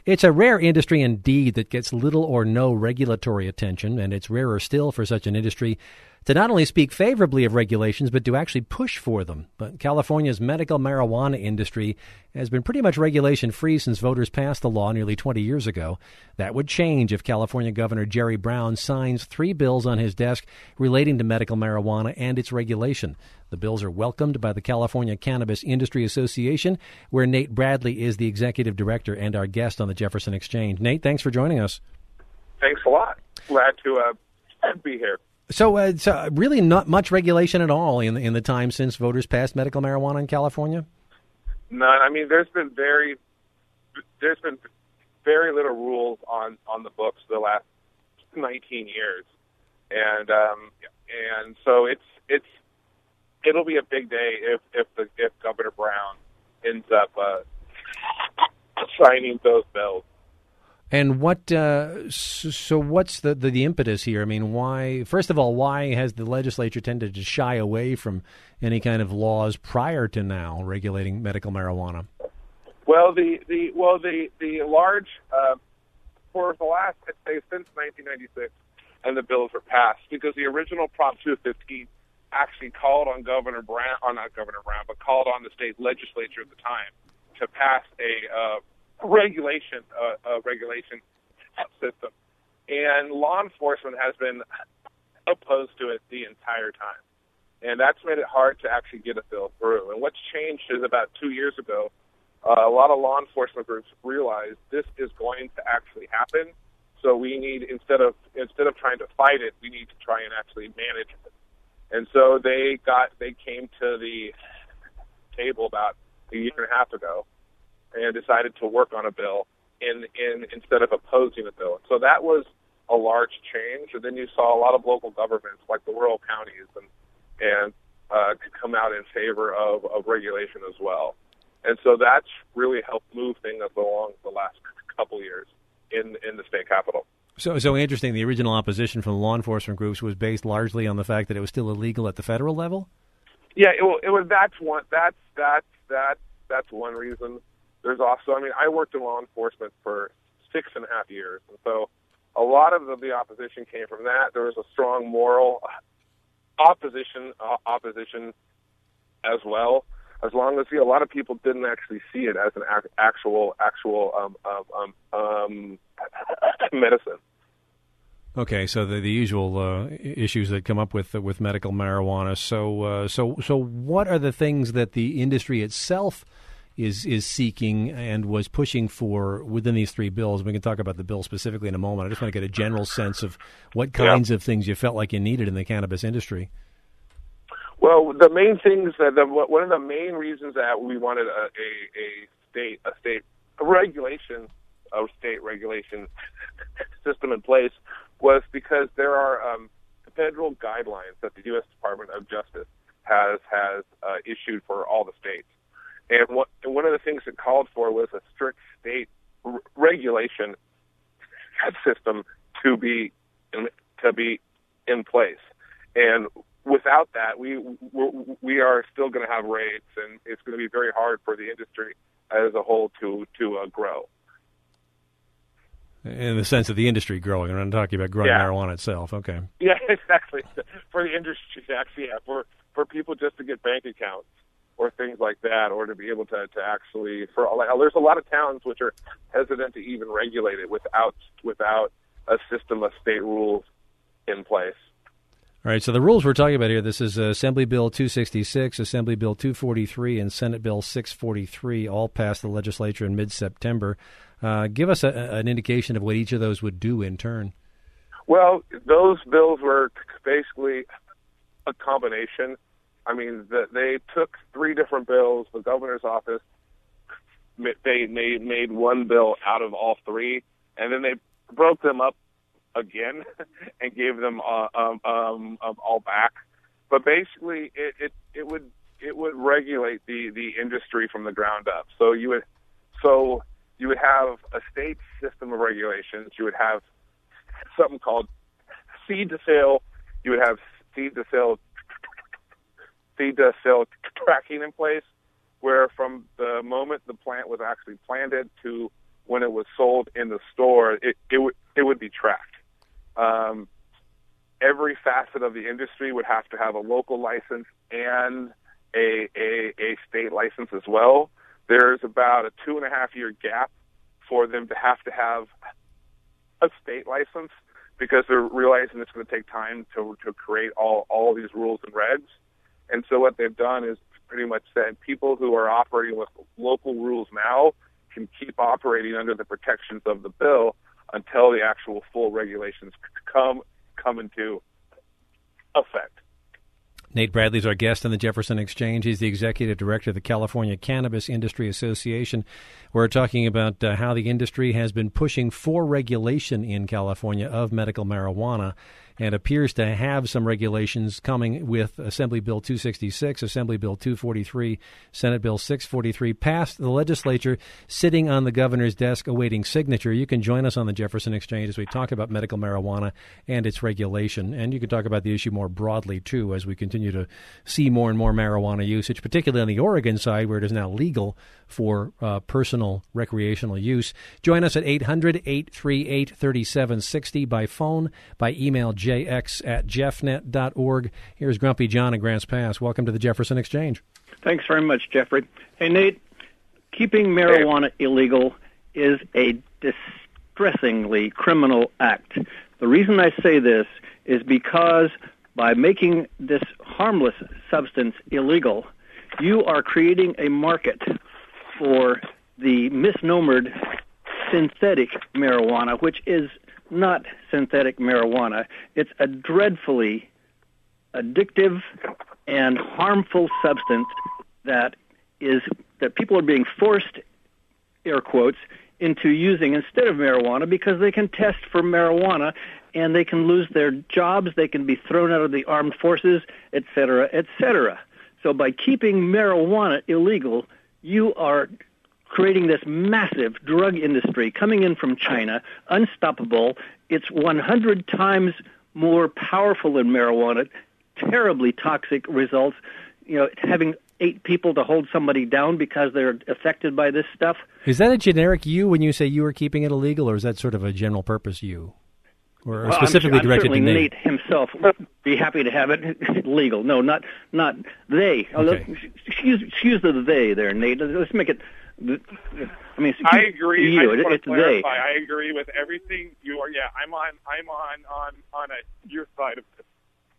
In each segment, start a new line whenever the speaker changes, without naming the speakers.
It's a rare industry indeed that gets little or no regulatory attention, and it's rarer still for such an industry to not only speak favorably of regulations, but to actually push for them. But California's medical marijuana industry has been pretty much regulation-free since voters passed the law nearly 20 years ago. That would change if California Governor Jerry Brown signs 3 bills on his desk relating to medical marijuana and its regulation. The bills are welcomed by the California Cannabis Industry Association, where Nate Bradley is the executive director and our guest on the Jefferson Exchange. Nate, thanks for joining us.
Thanks a lot. Glad to be here.
So really not much regulation at all in the time since voters passed medical marijuana in California?
None. I mean, there's been very little rules on the books the last 19 years, and so it'll be a big day if Governor Brown ends up signing those bills.
And what's the impetus here? I mean, why? First of all, why has the legislature tended to shy away from any kind of laws prior to now regulating medical marijuana?
Well, the large for the last, I'd say, since 1996, and the bills were passed, because the original Prop 215 actually called on Governor Brown, or not Governor Brown, but called on the state legislature at the time to pass a regulation system, and law enforcement has been opposed to it the entire time, and that's made it hard to actually get a bill through. And what's changed is about 2 years ago, a lot of law enforcement groups realized this is going to actually happen. So we need, instead of trying to fight it, we need to try and actually manage it. And so they came to the table about a year and a half ago and decided to work on a bill instead of opposing a bill. So that was a large change. And then you saw a lot of local governments, like the rural counties, and come out in favor of regulation as well. And so that's really helped move things along the last couple years in the state capitol.
So interesting. The original opposition from the law enforcement groups was based largely on the fact that it was still illegal at the federal level.
Yeah, it was. That's one reason. There's also, I mean, I worked in law enforcement for 6.5 years, and so a lot of the opposition came from that. There was a strong moral opposition as well, as long as a lot of people didn't actually see it as an actual medicine.
Okay, so the usual issues that come up with medical marijuana. So what are the things that the industry itself is seeking and was pushing for within these 3 bills? We can talk about the bill specifically in a moment. I just want to get a general sense of what kinds of things you felt like you needed in the cannabis industry.
Well, the main things one of the main reasons that we wanted a state regulation system in place was because there are federal guidelines that the U.S. Department of Justice has issued for all the states. And one of the things it called for was a strict state regulation system to be in place. And without that, we are still going to have raids, and it's going to be very hard for the industry as a whole to grow.
In the sense of the industry growing, I'm not talking about growing marijuana itself. Okay.
Yeah, exactly. For the industry, actually, for people just to get bank accounts or things like that, or to be able to actually, there's a lot of towns which are hesitant to even regulate it without a system of state rules in place.
All right, so the rules we're talking about here, this is Assembly Bill 266, Assembly Bill 243, and Senate Bill 643, all passed the legislature in mid-September. Give us an indication of what each of those would do in turn. Well,
those bills were basically a combination. I mean, they took 3 different bills. The governor's office, they made one bill out of all 3, and then they broke them up again and gave them all back. But basically, it would regulate the industry from the ground up. So you would have a state system of regulations. You would have something called seed to sale. You would have seed to sale tracking in place, where from the moment the plant was actually planted to when it was sold in the store, it would be tracked. Every facet of the industry would have to have a local license and a state license as well. There's about a 2.5-year gap for them to have a state license because they're realizing it's going to take time to create all these rules and regs. And so what they've done is pretty much said people who are operating with local rules now can keep operating under the protections of the bill until the actual full regulations come into effect.
Nate Bradley is our guest on the Jefferson Exchange. He's the executive director of the California Cannabis Industry Association. We're talking about how the industry has been pushing for regulation in California of medical marijuana and appears to have some regulations coming with Assembly Bill 266, Assembly Bill 243, Senate Bill 643, passed the legislature, sitting on the governor's desk awaiting signature. You can join us on the Jefferson Exchange as we talk about medical marijuana and its regulation. And you can talk about the issue more broadly, too, as we continue to see more and more marijuana usage, particularly on the Oregon side, where it is now legal for personal recreational use. Join us at 800-838-3760 by phone, by email, jx@jeffnet.org. Here's Grumpy John in Grants Pass. Welcome to the Jefferson Exchange.
Thanks very much, Jeffrey. Hey, Nate, keeping marijuana illegal is a distressingly criminal act. The reason I say this is because by making this harmless substance illegal, you are creating a market for the misnomered synthetic marijuana, which is not synthetic marijuana. It's a dreadfully addictive and harmful substance that people are being forced, air quotes, into using instead of marijuana because they can test for marijuana and they can lose their jobs, they can be thrown out of the armed forces, et cetera, et cetera. So by keeping marijuana illegal, you are creating this massive drug industry coming in from China, unstoppable. It's 100 times more powerful than marijuana, terribly toxic results. You know, having 8 people to hold somebody down because they're affected by this stuff.
Is that a generic you when you say you are keeping it illegal, or is that sort of a general purpose you? Or
well,
specifically
I'm
directed to Nate?
Nate himself would be happy to have it legal. No, not they.
Okay.
Excuse the they there, Nate. Let's make it. I mean,
I agree.
You,
I just want
it's
to clarify.
they.
I agree with everything you are. Yeah, I'm on your side of this.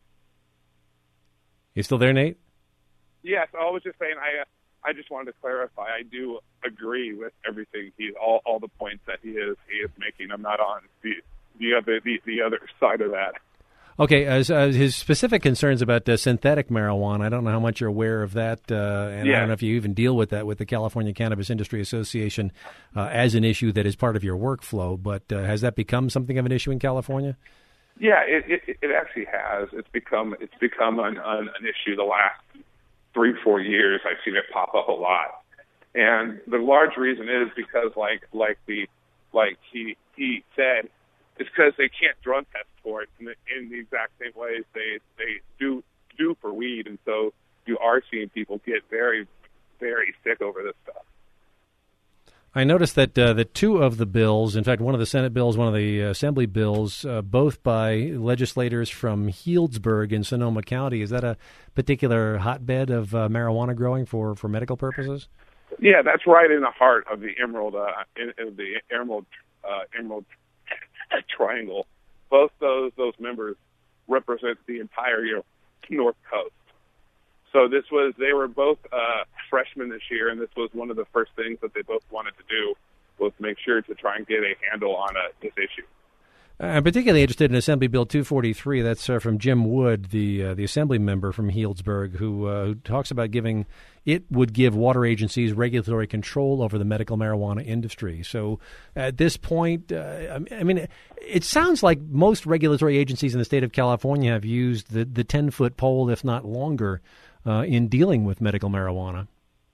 You still there, Nate?
Yes, I was just saying. I just wanted to clarify. I do agree with everything all the points that he is making. I'm not on the other side of that.
Okay, his specific concerns about synthetic marijuana, I don't know how much you're aware of that, and I don't know if you even deal with that with the California Cannabis Industry Association as an issue that is part of your workflow, but has that become something of an issue in California?
Yeah, it actually has. It's become an issue the last 3-4 years. I've seen it pop up a lot, and the large reason is because like he said, it's because they can't drug test for it in the exact same ways they do for weed, and so you are seeing people get very, very sick over this stuff.
I noticed that the 2 of the bills, in fact, one of the Senate bills, one of the Assembly bills, both by legislators from Healdsburg in Sonoma County. Is that a particular hotbed of marijuana growing for medical purposes?
Yeah, that's right in the heart of the Emerald Triangle. Both those members represent the entire North Coast. So they were both freshmen this year, and this was one of the first things that they both wanted to do was make sure to try and get a handle on this issue.
I'm particularly interested in Assembly Bill 243. That's from Jim Wood, the Assembly member from Healdsburg, who talks about it would give water agencies regulatory control over the medical marijuana industry. So at this point, I mean, it sounds like most regulatory agencies in the state of California have used the 10-foot pole, if not longer, in dealing with medical marijuana.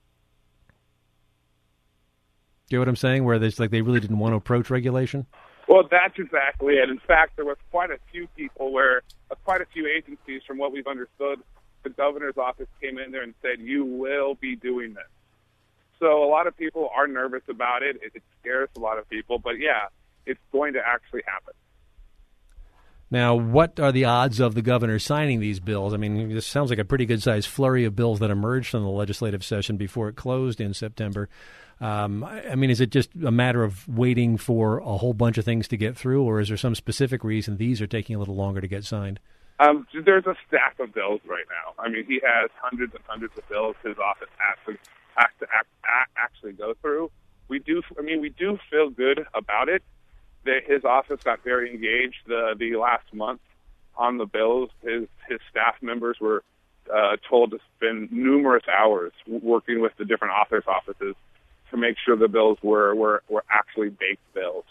Do you know what I'm saying? Where there's like they really didn't want to approach regulation?
Well, that's exactly it. In fact, there was quite a few agencies, from what we've understood, the governor's office came in there and said, you will be doing this. So a lot of people are nervous about it. It scares a lot of people. But, yeah, it's going to actually happen.
Now, what are the odds of the governor signing these bills? I mean, this sounds like a pretty good-sized flurry of bills that emerged from the legislative session before it closed in September. I mean, is it just a matter of waiting for a whole bunch of things to get through, or is there some specific reason these are taking a little longer to get signed?
There's a stack of bills right now. I mean, he has hundreds and hundreds of bills his office has to actually go through. We do feel good about it. His office got very engaged the last month on the bills. His staff members were told to spend numerous hours working with the different authors' offices to make sure the bills were actually baked bills.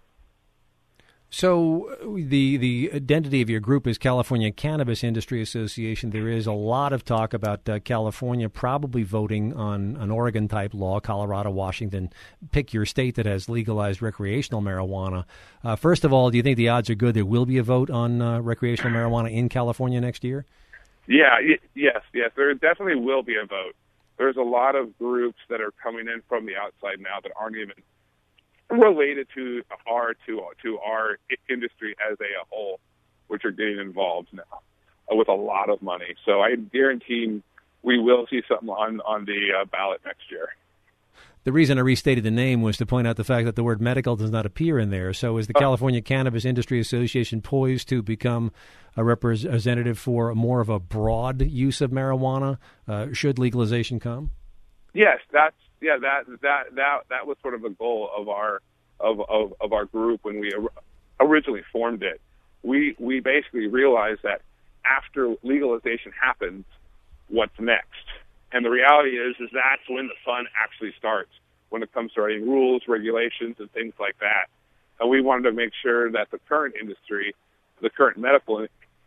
So the identity of your group is California Cannabis Industry Association. There is a lot of talk about California probably voting on an Oregon-type law, Colorado, Washington. Pick your state that has legalized recreational marijuana. First of all, do you think the odds are good there will be a vote on recreational marijuana in California next year?
Yeah, yes. There definitely will be a vote. There's a lot of groups that are coming in from the outside now that aren't even related to our industry as a whole, which are getting involved now with a lot of money. So I guarantee we will see something on the ballot next year.
The reason I restated the name was to point out the fact that the word medical does not appear in there. So is the California Cannabis Industry Association poised to become a representative for more of a broad use of marijuana should legalization come?
Yes, that was sort of the goal of our group when we originally formed it. We basically realized that after legalization happens, what's next? And the reality is that's when the fun actually starts, when it comes to writing rules, regulations, and things like that. And we wanted to make sure that the current industry, the current medical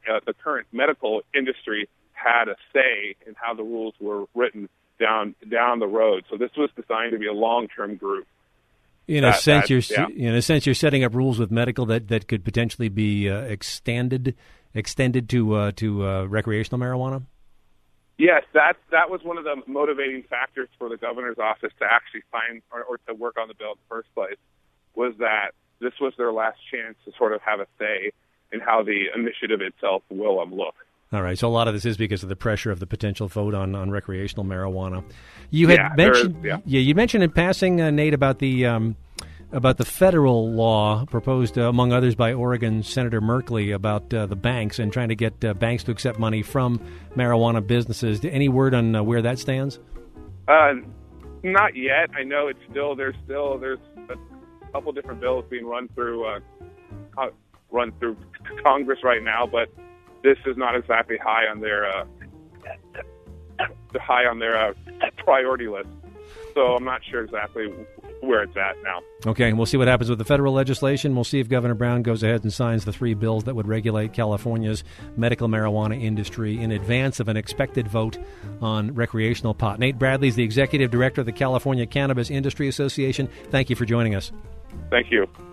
industry, had a say in how the rules were written down the road. So this was designed to be a long-term group.
In a sense, you're setting up rules with medical that could potentially be extended to recreational marijuana.
Yes, that was one of the motivating factors for the governor's office to actually sign or to work on the bill in the first place, was that this was their last chance to sort of have a say in how the initiative itself will look.
All right, so a lot of this is because of the pressure of the potential vote on recreational marijuana. You had you mentioned in passing, Nate, about the federal law proposed, among others, by Oregon Senator Merkley about the banks and trying to get banks to accept money from marijuana businesses. Any word on where that stands?
Not yet. I know there's a couple different bills being run through Congress right now, but this is not exactly high on their priority list. So I'm not sure exactly where it's at now.
Okay, we'll see what happens with the federal legislation. We'll see if Governor Brown goes ahead and signs the 3 bills that would regulate California's medical marijuana industry in advance of an expected vote on recreational pot. Nate Bradley is the executive director of the California Cannabis Industry Association. Thank you for joining us.
Thank you.